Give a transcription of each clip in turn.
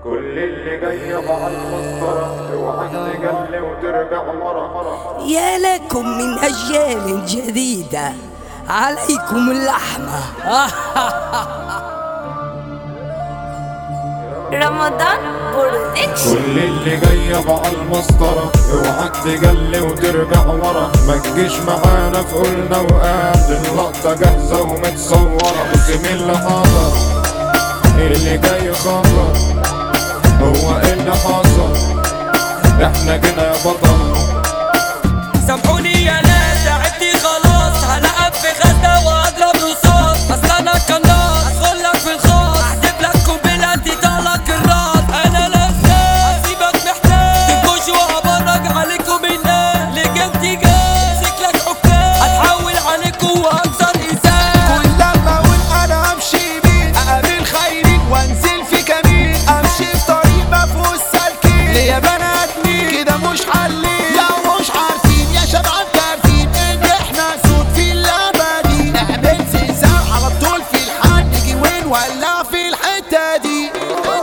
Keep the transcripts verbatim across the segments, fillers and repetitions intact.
كل اللي جاي مع المسطرة اوعك تجلي وترجع ورا. يا لكم من أجيال جديدة عليكم اللحمة. رمضان برودكشن. كل اللي جاي مع المسطرة اوعك تجلي وترجع ورا. ما تجيش معانا في قولنا وقال اللقطة جاهزة ومتصورة. بص مين اللي حاضر اللي جاي خطر هو ايه اللي حصل احنا جينا يا بطل. سامحوني يا ناس تعبتي خلاص هلعب في غزة واضرب رصاص. اصل انا قناص ادخلك في الخاص احدف لك قنبلة تطلق الراس. انا لفاف اسيبك محتاج تخش وابرج عليكم الناس. لجبتي جاي امسك لك حكام هتحول عليكم واكسر ازاز. كل لما اقول انا امشي يمين اقابل خيرين وانزل في كمين. امشي في طريق مفهوش سالكين ليا بني ادمين كده مش حلين. لو مش عارفين يا شباب عارفين ان احنا صوت في اللعبة دي. نعمل زلزال على طول في الحال نيجي وين ولا في الحتة دي.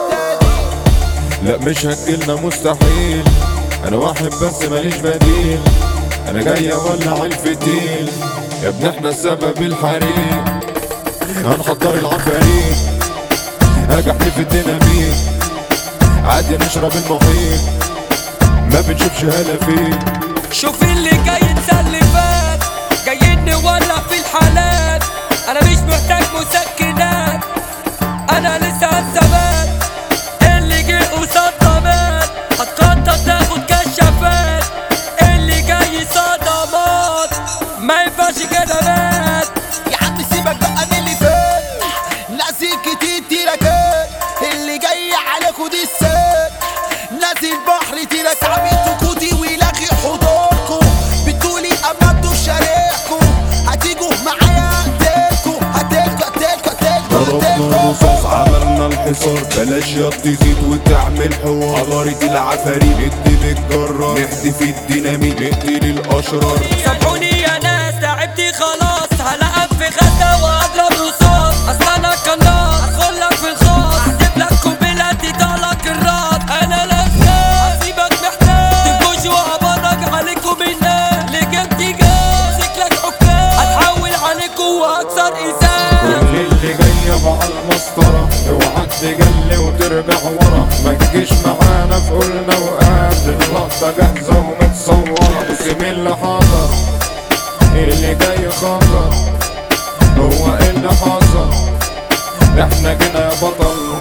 لا مش هتجيلنا مستحيل. انا واحد بس ماليش بديل. انا جاي اولع الفتيل يا ابن احنا السبب الحريق. هنحضر العفاريت اجي احلف الديناميت عادي نشرب المحيط ما بنشوفش هلا فيه. شوف اللي جاي نسلي فات جايين نولع في الحالات. انا مش محتاج مسكنات انا لسه عالثبات. اللي جه قصاد ضمان هتقطع تاخد كشافات. اللي جاي صدمات ما ينفعش كده مات. يا عم سيبك بقى من اللي فات ناسي كتير تيركات. اللي جاي عليكوا دي السات نازل بحر تيرك عبيد كودي ويلاغي حضوركوا. بتقولي امدوا شارعكوا هتيجوا معايا هقتلكوا هقتلكوا هقتلكوا هقتلكوا ضربنا رصاص عملنا الحصار. بلاش يا تزيد وتعمل حوار. حضارة العفاريت ندي بالجرار نحدف الديناميت نقتل الاشرار. سامحوني يا ناس تعبتي خلاص هلعب في غزة واضرب رصاص. اصل انا قناص ادخلك في الخاص احدف لك قنبلة تطلق الراس. انا لفاف اسيبك محتاج تخش وابرج عليكم الناس. لجبتي جاي امسك لك حكام هتحول عليكم واكسر ازاز. كل اللي جاي مع المسطرة اوعك تجلي وترجع ورا. ما تجيش معانا في قولنا وقال اللقطة جاهزة ومتصورة. بص مين اللي حاضر اللي جاي خطر هو ايه اللي حصل احنا جينا يا بطل.